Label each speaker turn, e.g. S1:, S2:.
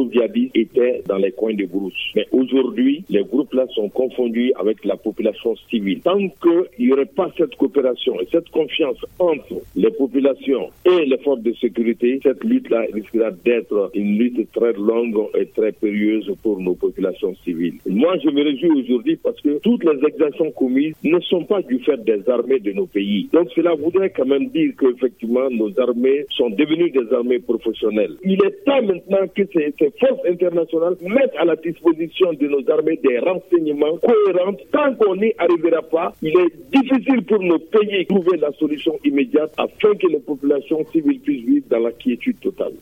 S1: djihadistes étaient dans les coins de brousse. Mais aujourd'hui, les groupes-là sont confondus avec la population civile. Tant qu'il n'y aurait pas cette coopération et cette confiance entre les populations et les forces de sécurité, cette lutte-là risquera d'être une lutte très longue et très périlleuse pour nos populations civiles. Moi, je me réjouis aujourd'hui parce que toutes les exactions commises ne sont pas du fait des armées de nos pays. Donc cela voudrait quand même dire qu'effectivement nos armées sont devenues des armées professionnelles. Il est temps maintenant que ces forces internationales mettent à la disposition de nos armées des renseignements cohérents. Tant qu'on n'y arrivera pas, il est difficile pour nos pays de trouver la solution immédiate afin que les populations civiles puissent vivre dans la quiétude totale.